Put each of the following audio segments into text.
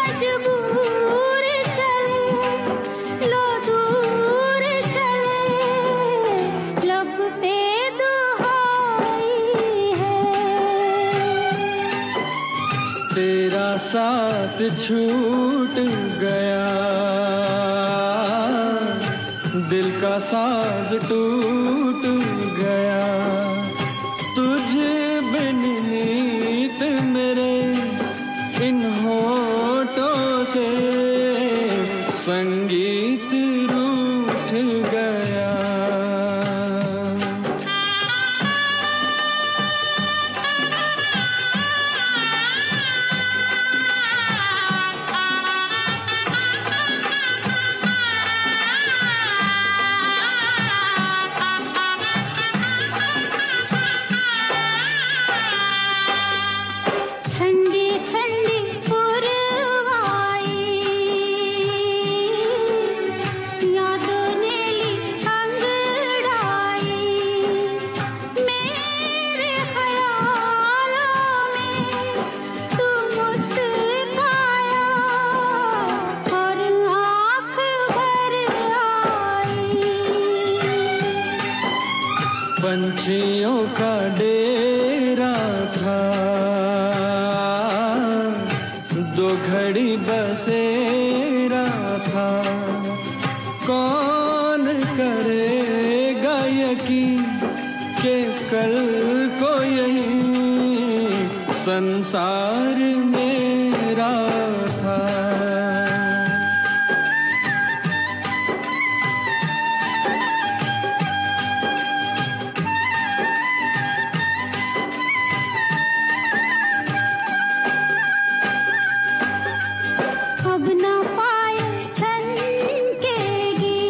मजबूर चले, लो दूर चले, लब पे दुहाई है। तेरा साथ छूट गया, दिल का साज टूट गया, तुझ बिन नीत मेरे इन होठों से संगीत रूठ गया। ठंडी ठंडी पुरवाई, यादों ने ली अंगड़ाई, मेरे ख्यालों में तू मुस्काया और आँख भर आई। पंछियों का डेरा था, दो घड़ी बसेरा था, कौन करेगा यकीन के कल को यही संसार मेरा था। अब ना पायल छनकेगी,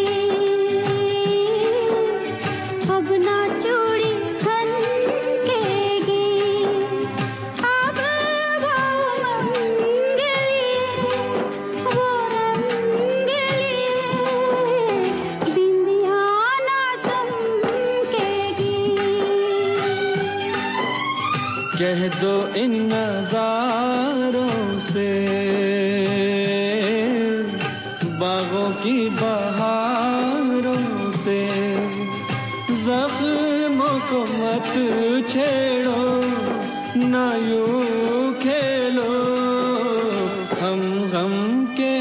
अब ना चूड़ी खनकेगी, अब वो मंगली वो रंगली बिंदिया ना चमकेगी। कह दो इन नजारों से, बागों की बहारों से, जख्मों को मत छेड़ो, ना यूं खेलो, हम गम के